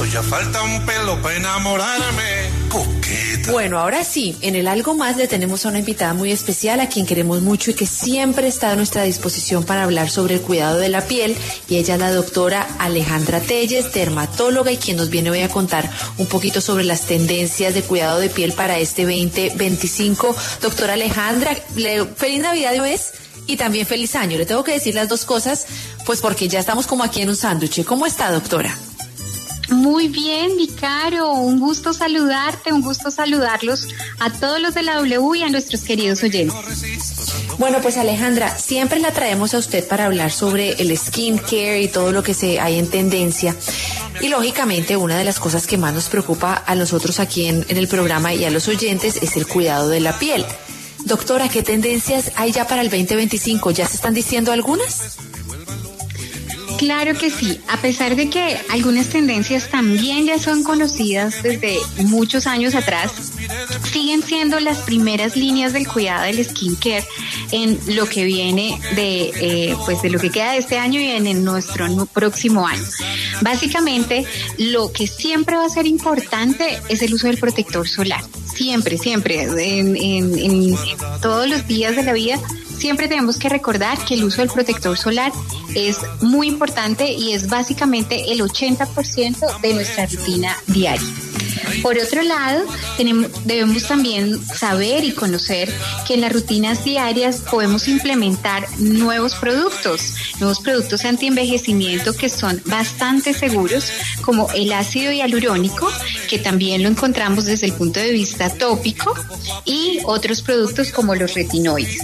Ya falta un pelo para enamorarme. Coqueta. Bueno, ahora sí, en el Algo Más le tenemos a una invitada muy especial a quien queremos mucho y que siempre está a nuestra disposición para hablar sobre el cuidado de la piel, y ella es la doctora Alejandra Telles, dermatóloga, y quien nos viene hoy a contar un poquito sobre las tendencias de cuidado de piel para este 2025. Doctora Alejandra, feliz Navidad de una vez y también feliz año. Le tengo que decir las dos cosas, pues porque ya estamos como aquí en un sándwich. ¿Cómo está, doctora? Muy bien, mi Caro, un gusto saludarte, un gusto saludarlos a todos los de la W y a nuestros queridos oyentes. Bueno, pues Alejandra, siempre la traemos a usted para hablar sobre el skincare y todo lo que hay en tendencia. Y lógicamente una de las cosas que más nos preocupa a nosotros aquí en el programa y a los oyentes es el cuidado de la piel. Doctora, ¿qué tendencias hay ya para el 2025? ¿Ya se están diciendo algunas? Claro que sí, a pesar de que algunas tendencias también ya son conocidas desde muchos años atrás, siguen siendo las primeras líneas del cuidado del skincare en lo que viene de lo que queda de este año y en nuestro próximo año. Básicamente, lo que siempre va a ser importante es el uso del protector solar. Siempre, en todos los días de la vida, siempre tenemos que recordar que el uso del protector solar es muy importante y es básicamente el 80% de nuestra rutina diaria. Por otro lado, debemos también saber y conocer que en las rutinas diarias podemos implementar nuevos productos antienvejecimiento que son bastante seguros, como el ácido hialurónico, que también lo encontramos desde el punto de vista tópico, y otros productos como los retinoides.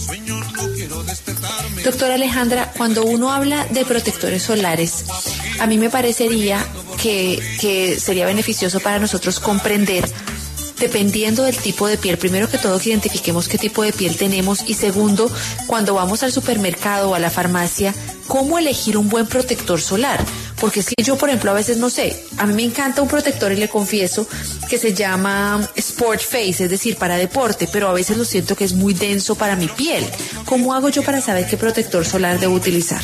Doctora Alejandra, cuando uno habla de protectores solares, a mí me parecería que sería beneficioso para nosotros comprender, dependiendo del tipo de piel, primero que todo que identifiquemos qué tipo de piel tenemos, y segundo, cuando vamos al supermercado o a la farmacia, cómo elegir un buen protector solar. Porque es que yo, por ejemplo, a veces no sé, a mí me encanta un protector y le confieso que se llama Sport Face, es decir, para deporte, pero a veces lo siento que es muy denso para mi piel. ¿Cómo hago yo para saber qué protector solar debo utilizar?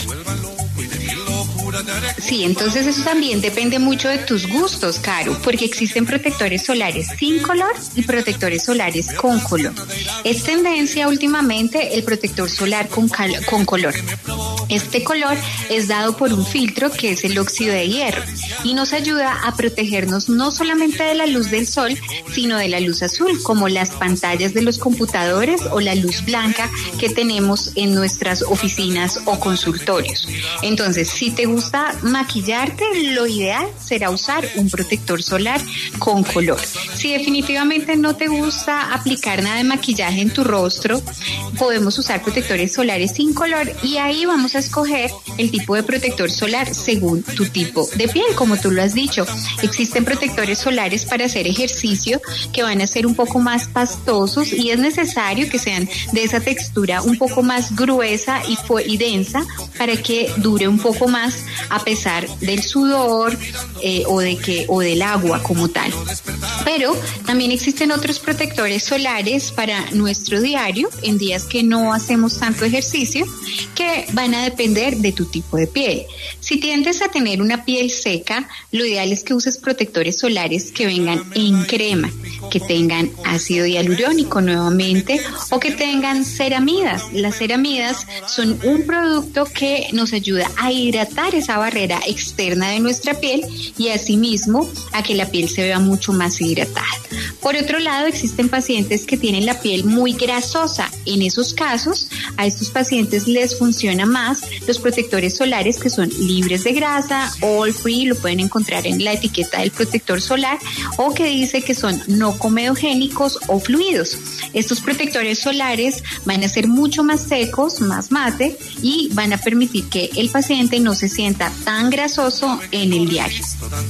Sí, entonces eso también depende mucho de tus gustos, Caro, porque existen protectores solares sin color y protectores solares con color. Es tendencia últimamente el protector solar con color. Este color es dado por un filtro que es el óxido de hierro y nos ayuda a protegernos no solamente de la luz del sol, sino de la luz azul, como las pantallas de los computadores o la luz blanca que tenemos en nuestras oficinas o consultorios. Entonces, si te gusta maquillarte, lo ideal será usar un protector solar con color. Si definitivamente no te gusta aplicar nada de maquillaje en tu rostro, podemos usar protectores solares sin color, y ahí vamos a escoger el tipo de protector solar según tu tipo de piel. Como tú lo has dicho, existen protectores solares para hacer ejercicio que van a ser un poco más pastosos, y es necesario que sean de esa textura un poco más gruesa y densa para que dure un poco más a pesar del sudor o del agua como tal. Pero también existen otros protectores solares para nuestro diario en días que no hacemos tanto ejercicio, que van a depender de tu tipo de piel. Si tiendes a tener una piel seca, lo ideal es que uses protectores solares que vengan en crema, que tengan ácido hialurónico nuevamente, o que tengan ceramidas. Las ceramidas son un producto que nos ayuda a hidratar esa barrera externa de nuestra piel y asimismo a que la piel se vea mucho más hidratada. Por otro lado, existen pacientes que tienen la piel muy grasosa. En esos casos, a estos pacientes les funciona más los protectores solares que son libres de grasa, all free, lo pueden encontrar en la etiqueta del protector solar, o que dice que son no comedogénicos o fluidos. Estos protectores solares van a ser mucho más secos, más mate, y van a permitir que el paciente no se sienta tan grasoso en el diario.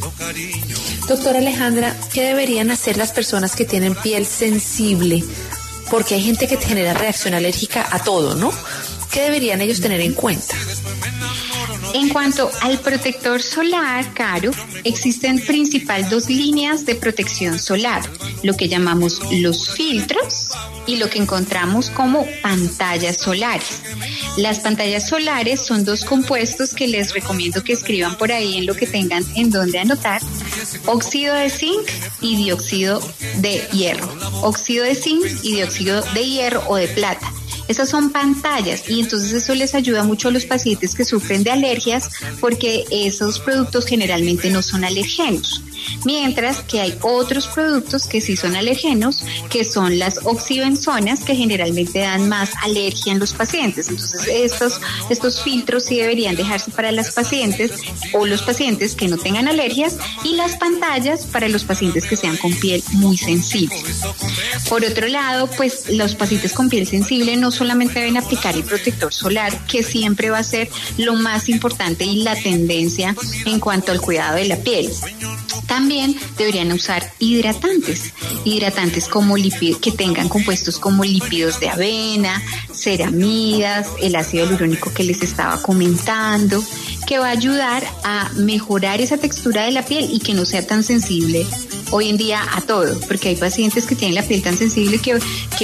Doctora Alejandra, ¿qué deberían hacer las personas que tienen piel sensible? Porque hay gente que genera reacción alérgica a todo, ¿no? ¿Qué deberían ellos tener en cuenta? En cuanto al protector solar, Caro, existen principal dos líneas de protección solar, lo que llamamos los filtros y lo que encontramos como pantallas solares. Las pantallas solares son dos compuestos que les recomiendo que escriban por ahí en lo que tengan en donde anotar: óxido de zinc y dióxido de hierro. Óxido de zinc y dióxido de hierro o de plata. Esas son pantallas y entonces eso les ayuda mucho a los pacientes que sufren de alergias porque esos productos generalmente no son alergenos. Mientras que hay otros productos que sí son alergenos, que son las oxibenzonas, que generalmente dan más alergia en los pacientes. Entonces estos filtros sí deberían dejarse para las pacientes o los pacientes que no tengan alergias, y las pantallas para los pacientes que sean con piel muy sensible. Por otro lado, pues los pacientes con piel sensible no solamente deben aplicar el protector solar, que siempre va a ser lo más importante y la tendencia en cuanto al cuidado de la piel. También deberían usar hidratantes como que tengan compuestos como lípidos de avena, ceramidas, el ácido hialurónico que les estaba comentando, que va a ayudar a mejorar esa textura de la piel y que no sea tan sensible hoy en día a todo, porque hay pacientes que tienen la piel tan sensible que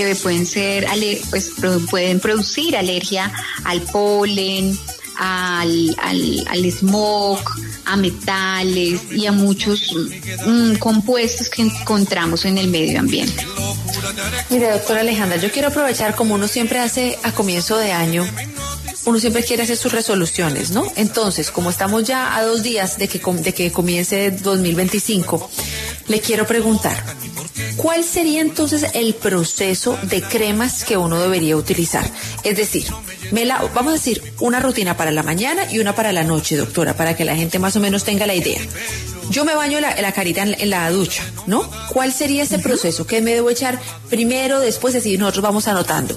pueden producir alergia al polen, al smog, a metales y a muchos compuestos que encontramos en el medio ambiente. Mire, doctora Alejandra, yo quiero aprovechar, como uno siempre hace a comienzo de año, uno siempre quiere hacer sus resoluciones, ¿no? Entonces, como estamos ya a 2 días de que comience 2025, le quiero preguntar, ¿cuál sería entonces el proceso de cremas que uno debería utilizar? Es decir, vamos a decir una rutina para la mañana y una para la noche, doctora, para que la gente más o menos tenga la idea. Yo me baño la carita en la ducha, ¿no? ¿Cuál sería ese proceso? ¿Qué me debo echar primero, después? Así nosotros vamos anotando.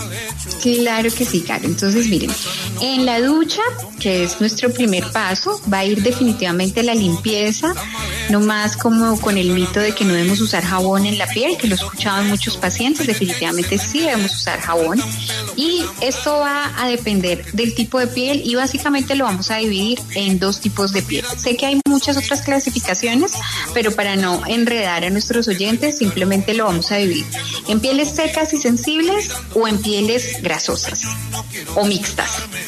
Claro que sí, Caro. Entonces, miren, en la ducha, que es nuestro primer paso, va a ir definitivamente la limpieza, no más como con el mito de que no debemos usar jabón en la piel, que lo escuchaban muchos pacientes. Definitivamente sí debemos usar jabón, y esto va a depender del tipo de piel y básicamente lo vamos a dividir en 2 tipos de piel. Sé que hay muchas otras clasificaciones, pero para no enredar a nuestros oyentes, simplemente lo vamos a dividir en pieles secas y sensibles o en pieles grasosas o mixtas.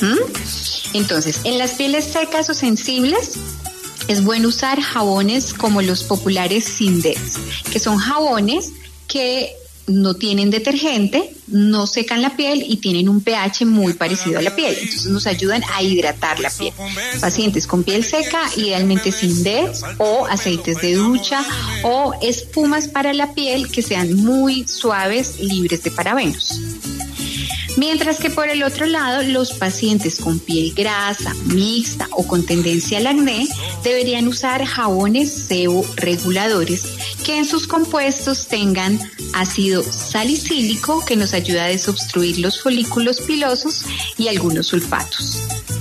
Entonces, en las pieles secas o sensibles es bueno usar jabones como los populares Sindex, que son jabones que no tienen detergente, no secan la piel y tienen un pH muy parecido a la piel. Entonces nos ayudan a hidratar la piel. Pacientes con piel seca, idealmente Sindex o aceites de ducha o espumas para la piel que sean muy suaves, libres de parabenos. Mientras que por el otro lado, los pacientes con piel grasa, mixta o con tendencia al acné deberían usar jabones seborreguladores que en sus compuestos tengan ácido salicílico, que nos ayuda a desobstruir los folículos pilosos, y algunos sulfatos.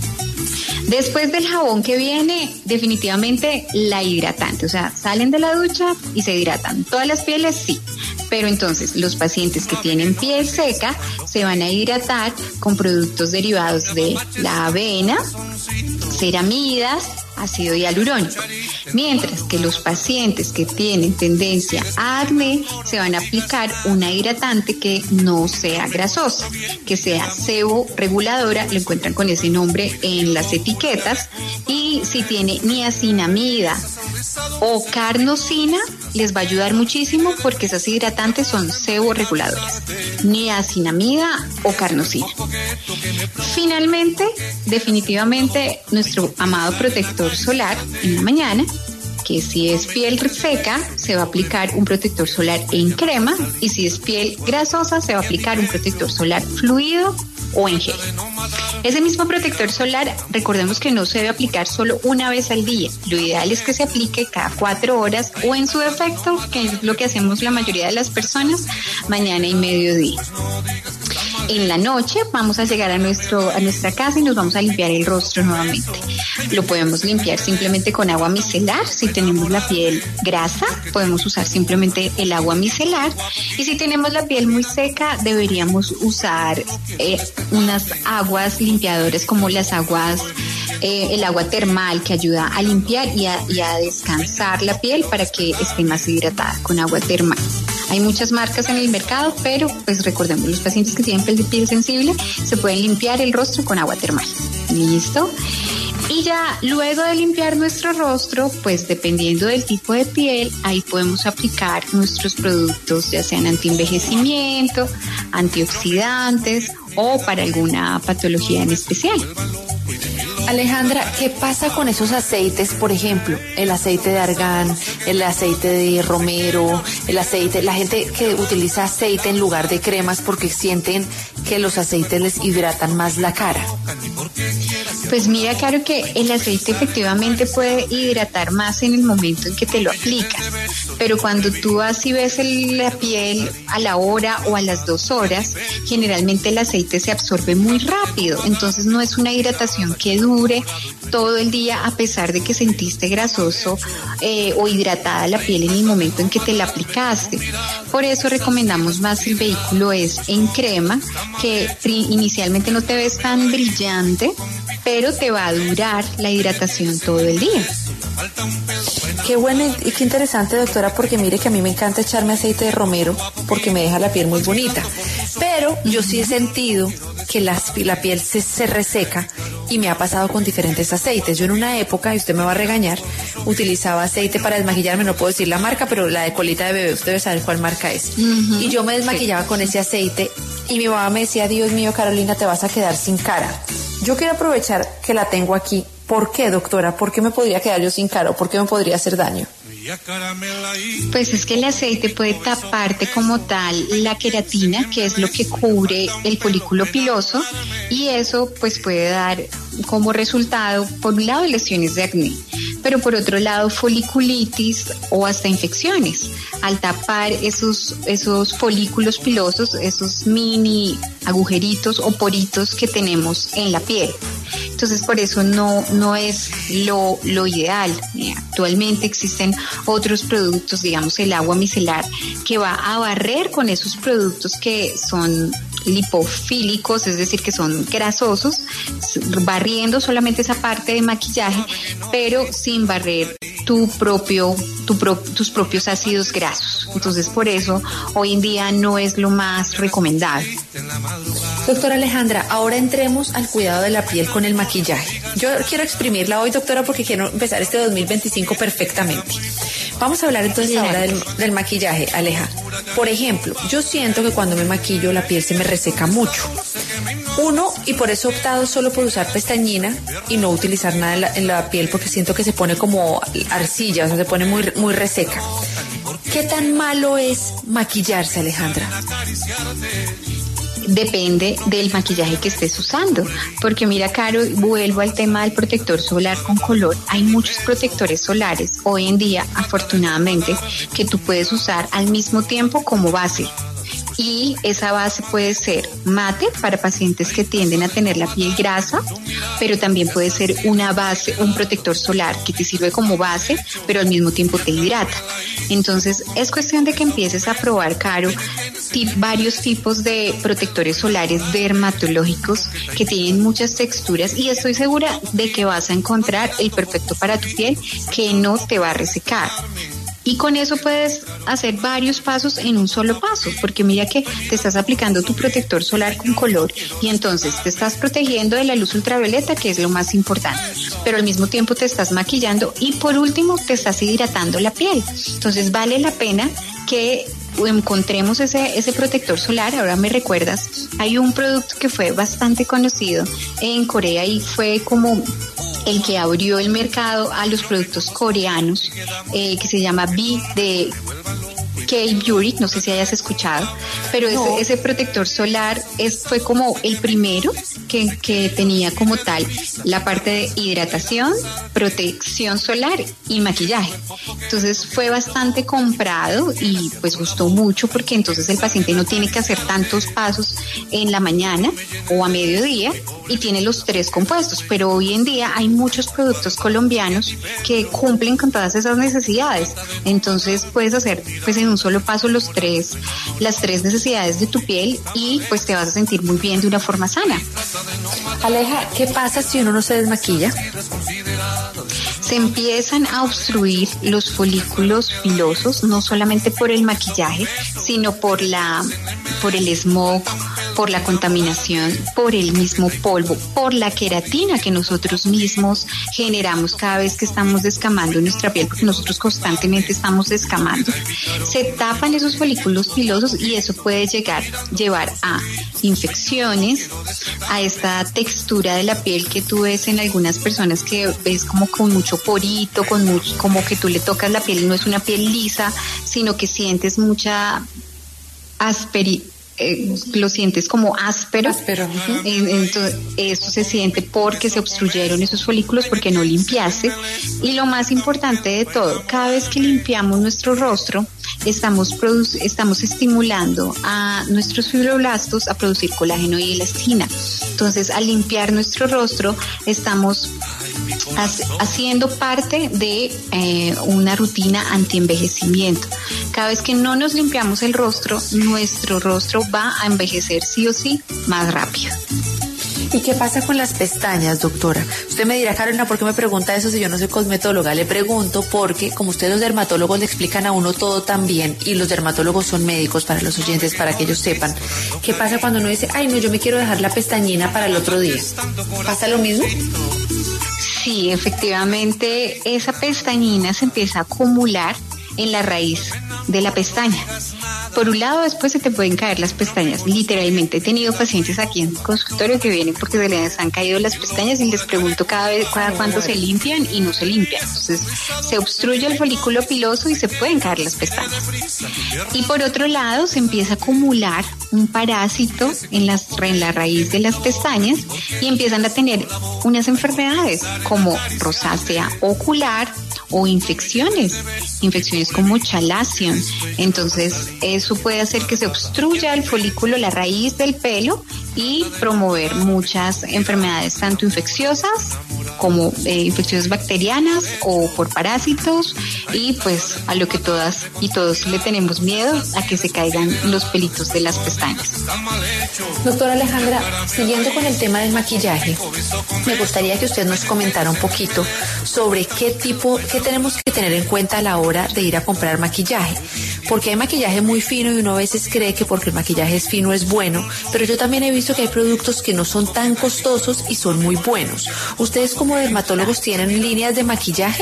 Después del jabón que viene, definitivamente la hidratante, o sea, salen de la ducha y se hidratan. Todas las pieles sí, pero entonces los pacientes que tienen piel seca se van a hidratar con productos derivados de la avena, ceramidas, ácido hialurónico. Mientras que los pacientes que tienen tendencia a acné se van a aplicar una hidratante que no sea grasosa, que sea seborreguladora, lo encuentran con ese nombre en las etiquetas, y si tiene niacinamida o carnosina, les va a ayudar muchísimo porque esas hidratantes son seborreguladoras, niacinamida o carnosina. Finalmente, definitivamente, nuestro amado protector solar en la mañana, que si es piel seca, se va a aplicar un protector solar en crema, y si es piel grasosa, se va a aplicar un protector solar fluido o en gel. Ese mismo protector solar, recordemos que no se debe aplicar solo una vez al día. Lo ideal es que se aplique cada 4 horas o, en su defecto, que es lo que hacemos la mayoría de las personas, mañana y mediodía. En la noche vamos a llegar a nuestra casa y nos vamos a limpiar el rostro nuevamente. Lo podemos limpiar simplemente con agua micelar. Si tenemos la piel grasa, podemos usar simplemente el agua micelar. Y si tenemos la piel muy seca, deberíamos usar unas aguas limpiadoras como las aguas el agua termal que ayuda a limpiar y a descansar la piel para que esté más hidratada con agua termal. Hay muchas marcas en el mercado, pero pues recordemos, los pacientes que tienen piel sensible se pueden limpiar el rostro con agua termal. ¿Listo? Y ya luego de limpiar nuestro rostro, pues dependiendo del tipo de piel, ahí podemos aplicar nuestros productos, ya sean antienvejecimiento, antioxidantes o para alguna patología en especial. Alejandra, ¿qué pasa con esos aceites? Por ejemplo, el aceite de argán, el aceite de romero, la gente que utiliza aceite en lugar de cremas porque sienten que los aceites les hidratan más la cara. Pues mira, Caro, que el aceite efectivamente puede hidratar más en el momento en que te lo aplicas, pero cuando tú así ves la piel a la hora o a las 2 horas, generalmente el aceite se absorbe muy rápido, entonces no es una hidratación que dure todo el día a pesar de que sentiste grasoso o hidratada la piel en el momento en que te la aplicaste. Por eso recomendamos más el vehículo es en crema, que inicialmente no te ves tan brillante, pero te va a durar la hidratación todo el día. Qué bueno y qué interesante, doctora, porque mire que a mí me encanta echarme aceite de romero porque me deja la piel muy bonita. Pero yo sí he sentido que la piel se reseca y me ha pasado con diferentes aceites. Yo en una época, y usted me va a regañar, utilizaba aceite para desmaquillarme, no puedo decir la marca, pero la de colita de bebé, usted debe saber cuál marca es. Y yo me desmaquillaba con ese aceite y mi mamá me decía, Dios mío, Carolina, te vas a quedar sin cara. Yo quiero aprovechar que la tengo aquí. ¿Por qué, doctora? ¿Por qué me podría quedar yo sin cara o por qué me podría hacer daño? Pues es que el aceite puede taparte como tal la queratina, que es lo que cubre el folículo piloso, y eso pues puede dar como resultado, por un lado, lesiones de acné, pero por otro lado, foliculitis o hasta infecciones. Al tapar esos folículos pilosos, esos mini agujeritos o poritos que tenemos en la piel. Entonces, por eso no es lo ideal. Actualmente existen otros productos, digamos el agua micelar, que va a barrer con esos productos que son lipofílicos, es decir, que son grasosos, barriendo solamente esa parte de maquillaje, pero sin barrer tus propios ácidos grasos. Entonces, por eso hoy en día no es lo más recomendable. Doctora Alejandra, ahora entremos al cuidado de la piel con el maquillaje. Yo quiero exprimirla hoy, doctora, porque quiero empezar este 2025 perfectamente. Vamos a hablar entonces ahora del maquillaje, Aleja. Por ejemplo, yo siento que cuando me maquillo la piel se me reseca mucho. Y por eso he optado solo por usar pestañina y no utilizar nada en la piel porque siento que se pone como arcilla, o sea, se pone muy, muy reseca. ¿Qué tan malo es maquillarse, Alejandra? Depende del maquillaje que estés usando, porque mira, Caro, vuelvo al tema del protector solar con color. Hay muchos protectores solares hoy en día, afortunadamente, que tú puedes usar al mismo tiempo como base. Y esa base puede ser mate para pacientes que tienden a tener la piel grasa, pero también puede ser una base, un protector solar que te sirve como base, pero al mismo tiempo te hidrata. Entonces es cuestión de que empieces a probar, Caro, varios tipos de protectores solares dermatológicos que tienen muchas texturas, y estoy segura de que vas a encontrar el perfecto para tu piel, que no te va a resecar. Y con eso puedes hacer varios pasos en un solo paso, porque mira que te estás aplicando tu protector solar con color y entonces te estás protegiendo de la luz ultravioleta, que es lo más importante, pero al mismo tiempo te estás maquillando y por último te estás hidratando la piel. Entonces vale la pena que encontremos ese protector solar. Ahora me recuerdas, hay un producto que fue bastante conocido en Corea y fue como el que abrió el mercado a los productos coreanos, que se llama B de K-Beauty, no sé si hayas escuchado, pero no. ese protector solar fue como el primero que tenía como tal la parte de hidratación, protección solar y maquillaje. Entonces fue bastante comprado y pues gustó mucho, porque entonces el paciente no tiene que hacer tantos pasos en la mañana o a mediodía y tiene los 3 compuestos, pero hoy en día hay muchos productos colombianos que cumplen con todas esas necesidades. Entonces puedes hacer pues en un solo paso las 3 necesidades de tu piel y pues te vas a sentir muy bien de una forma sana. Aleja, ¿qué pasa si uno no se desmaquilla? Se empiezan a obstruir los folículos pilosos, no solamente por el maquillaje, sino por el smog, por la contaminación, por el mismo polvo, por la queratina que nosotros mismos generamos cada vez que estamos descamando nuestra piel, porque nosotros constantemente estamos descamando. Se tapan esos folículos pilosos y eso puede llevar a infecciones, a esta textura de la piel que tú ves en algunas personas que ves como con mucho porito, como que tú le tocas la piel y no es una piel lisa, sino que sientes mucha lo sientes como áspero. Entonces, eso se siente porque se obstruyeron esos folículos, porque no limpiaste. Y lo más importante de todo, cada vez que limpiamos nuestro rostro, estamos estimulando a nuestros fibroblastos a producir colágeno y elastina. Entonces, al limpiar nuestro rostro, estamos haciendo parte de una rutina antienvejecimiento. Cada vez que no nos limpiamos el rostro, nuestro rostro va a envejecer sí o sí más rápido. ¿Y qué pasa con las pestañas, doctora? Usted me dirá, Carolina, ¿por qué me pregunta eso si yo no soy cosmetóloga? Le pregunto porque, como ustedes los dermatólogos le explican a uno todo tan bien, y los dermatólogos son médicos para los oyentes, para que ellos sepan, ¿qué pasa cuando uno dice, ay no, yo me quiero dejar la pestañina para el otro día? ¿Pasa lo mismo? Sí, efectivamente, esa pestañina se empieza a acumular en la raíz de la pestaña. Por un lado, después se te pueden caer las pestañas, literalmente. He tenido pacientes aquí en el consultorio que vienen porque se les han caído las pestañas y les pregunto cada cuánto se limpian y no se limpian. Entonces, se obstruye el folículo piloso y se pueden caer las pestañas. Y por otro lado, se empieza a acumular un parásito en la raíz de las pestañas y empiezan a tener unas enfermedades como rosácea ocular o infecciones como chalazion. Entonces, eso puede hacer que se obstruya el folículo, la raíz del pelo, y promover muchas enfermedades, tanto infecciosas como infecciones bacterianas o por parásitos, y pues a lo que todas y todos le tenemos miedo, a que se caigan los pelitos de las pestañas. Doctora Alejandra, siguiendo con el tema del maquillaje, me gustaría que usted nos comentara un poquito sobre qué tenemos que tener en cuenta a la hora de ir a comprar maquillaje, porque hay maquillaje muy fino y uno a veces cree que porque el maquillaje es fino es bueno, pero yo también he visto que hay productos que no son tan costosos y son muy buenos. ¿Ustedes como dermatólogos tienen líneas de maquillaje?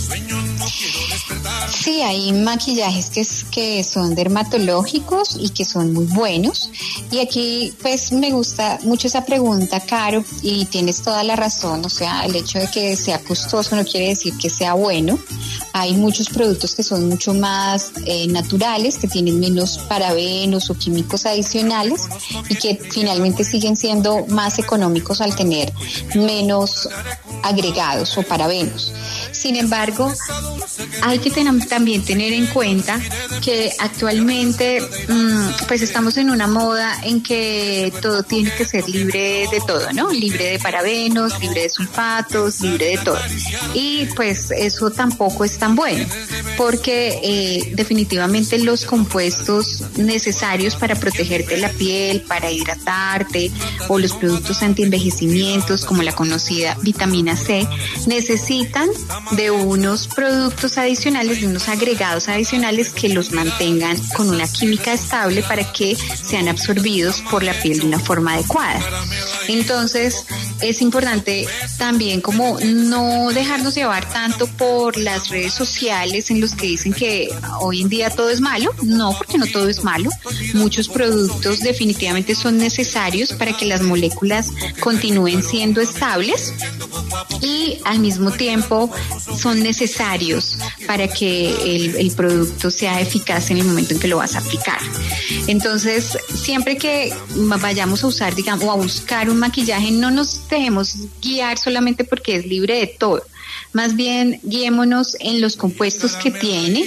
Sí, hay maquillajes que son dermatológicos y que son muy buenos. Y aquí pues me gusta mucho esa pregunta, Caro, y tienes toda la razón. O sea, el hecho de que sea costoso no quiere decir que sea bueno. Hay muchos productos que son mucho más naturales, que tienen menos parabenos o químicos adicionales y que finalmente siguen siendo más económicos al tener menos agregados o parabenos. Sin embargo, hay que también tener en cuenta que actualmente pues estamos en una moda en que todo tiene que ser libre de todo, ¿no? Libre de parabenos, libre de sulfatos, libre de todo. Y pues eso tampoco es tan bueno, porque definitivamente los compuestos necesarios para protegerte la piel, para hidratarte, o los productos antienvejecimientos como la conocida vitamina C, necesitan de unos productos adicionales, de unos agregados adicionales que los mantengan con una química estable para que sean absorbidos por la piel de una forma adecuada. Entonces, es importante también como no dejarnos llevar tanto por las redes sociales en los que dicen que hoy en día todo es malo. No, porque no todo es malo. Muchos productos definitivamente son necesarios para que las moléculas continúen siendo estables y al mismo tiempo son necesarios para que el producto sea eficaz en el momento en que lo vas a aplicar. Entonces, siempre que vayamos a usar, digamos, o a buscar un maquillaje, no nos dejemos guiar solamente porque es libre de todo. Más bien, guiémonos en los compuestos que tiene,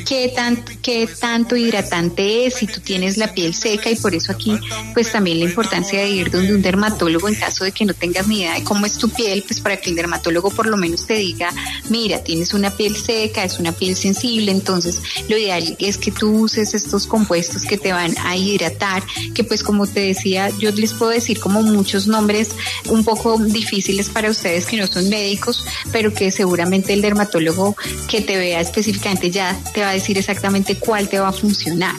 qué tanto hidratante es, si tú tienes la piel seca, y por eso aquí pues también la importancia de ir donde un dermatólogo en caso de que no tengas ni idea de cómo es tu piel, pues para que el dermatólogo por lo menos te diga, mira, tienes una piel seca, es una piel sensible, entonces lo ideal es que tú uses estos compuestos que te van a hidratar, que pues como te decía, yo les puedo decir como muchos nombres un poco difíciles para ustedes que no son médicos, pero que seguramente el dermatólogo que te vea específicamente ya te va a decir exactamente cuál te va a funcionar.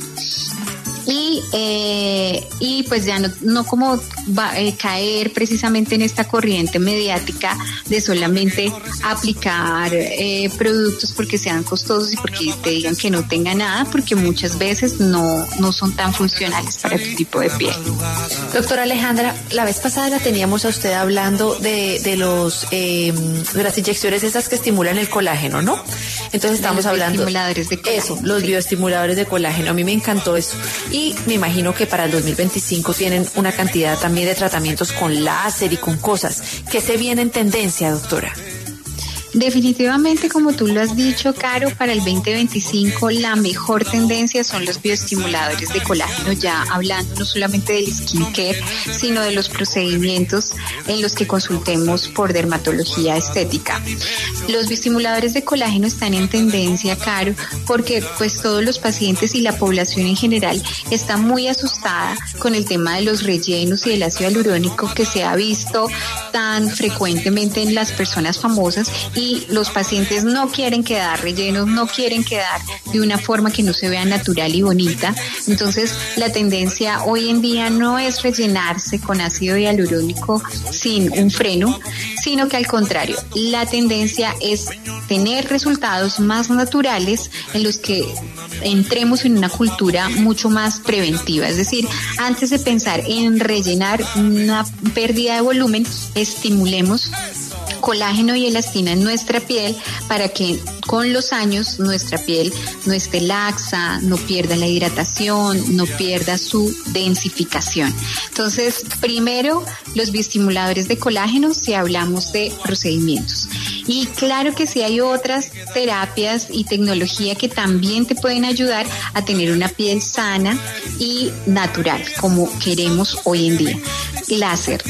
Y pues ya no como caer precisamente en esta corriente mediática de solamente aplicar productos porque sean costosos y porque te digan que no tenga nada, porque muchas veces no son tan funcionales para tu tipo de piel. Doctora Alejandra, la vez pasada la teníamos a usted hablando de las inyecciones esas que estimulan el colágeno, ¿no? Entonces estamos hablando de eso, los bioestimuladores de colágeno. A mí me encantó eso. Y me imagino que para el 2025 tienen una cantidad también de tratamientos con láser y con cosas. ¿Qué se viene en tendencia, doctora? Definitivamente, como tú lo has dicho, Caro, para el 2025 la mejor tendencia son los bioestimuladores de colágeno, ya hablando no solamente del skincare, sino de los procedimientos en los que consultemos por dermatología estética. Los bioestimuladores de colágeno están en tendencia, Caro, porque pues todos los pacientes y la población en general está muy asustada con el tema de los rellenos y del ácido hialurónico que se ha visto tan frecuentemente en las personas famosas, y los pacientes no quieren quedar rellenos, no quieren quedar de una forma que no se vea natural y bonita. Entonces la tendencia hoy en día no es rellenarse con ácido hialurónico sin un freno, sino que al contrario, la tendencia es tener resultados más naturales en los que entremos en una cultura mucho más preventiva. Es decir, antes de pensar en rellenar una pérdida de volumen, estimulemos colágeno y elastina en nuestra piel para que con los años nuestra piel no esté laxa, no pierda la hidratación, no pierda su densificación. Entonces, primero, los bioestimuladores de colágeno si hablamos de procedimientos. Y claro que sí hay otras terapias y tecnología que también te pueden ayudar a tener una piel sana y natural, como queremos hoy en día. Láser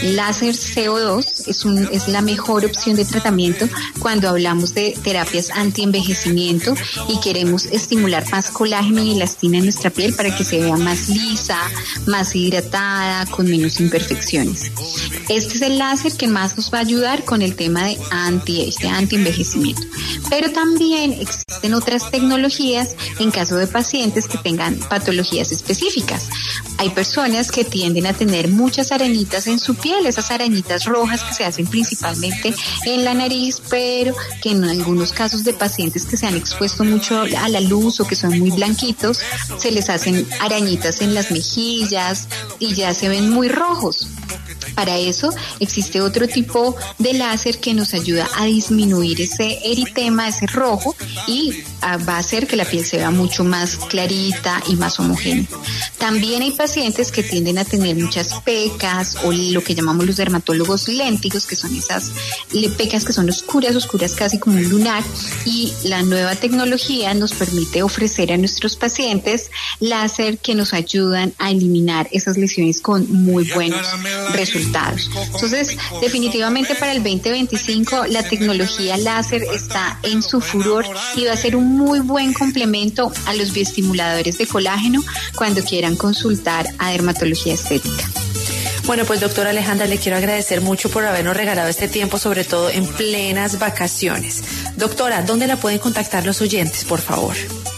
CO2 es la mejor opción de tratamiento cuando hablamos de terapias antienvejecimiento y queremos estimular más colágeno y elastina en nuestra piel para que se vea más lisa, más hidratada, con menos imperfecciones. Este es el láser que más nos va a ayudar con el tema de antienvejecimiento. Pero también existen otras tecnologías en caso de pacientes que tengan patologías específicas. Hay personas que tienden a tener muchas arañitas en su piel, esas arañitas rojas que se hacen principalmente en la nariz, pero que en algunos casos de pacientes que se han expuesto mucho a la luz o que son muy blanquitos, se les hacen arañitas en las mejillas y ya se ven muy rojos. Para eso existe otro tipo de láser que nos ayuda a disminuir ese eritema, ese rojo, y va a hacer que la piel se vea mucho más clarita y más homogénea. También hay pacientes que tienden a tener muchas pecas o lo que llamamos los dermatólogos léntigos, que son esas pecas que son oscuras casi como un lunar, y la nueva tecnología nos permite ofrecer a nuestros pacientes láser que nos ayudan a eliminar esas lesiones con muy buenos resultados. Entonces, definitivamente para el 2025 la tecnología láser está en su furor y va a ser un muy buen complemento a los bioestimuladores de colágeno cuando quieran consultar a dermatología estética. Bueno, pues doctora Alejandra, le quiero agradecer mucho por habernos regalado este tiempo, sobre todo en plenas vacaciones. Doctora, ¿dónde la pueden contactar los oyentes, por favor?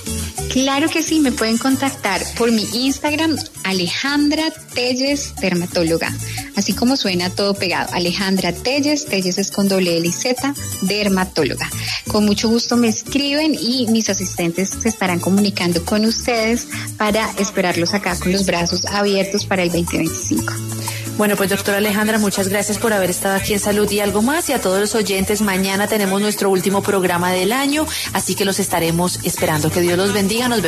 Claro que sí, me pueden contactar por mi Instagram, Alejandra Telles Dermatóloga. Así como suena todo pegado, Alejandra Telles es con doble L y Z, dermatóloga. Con mucho gusto me escriben y mis asistentes se estarán comunicando con ustedes para esperarlos acá con los brazos abiertos para el 2025. Bueno, pues doctora Alejandra, muchas gracias por haber estado aquí en Salud y Algo Más, y a todos los oyentes, mañana tenemos nuestro último programa del año, así que los estaremos esperando. Que Dios los bendiga. Nos vemos.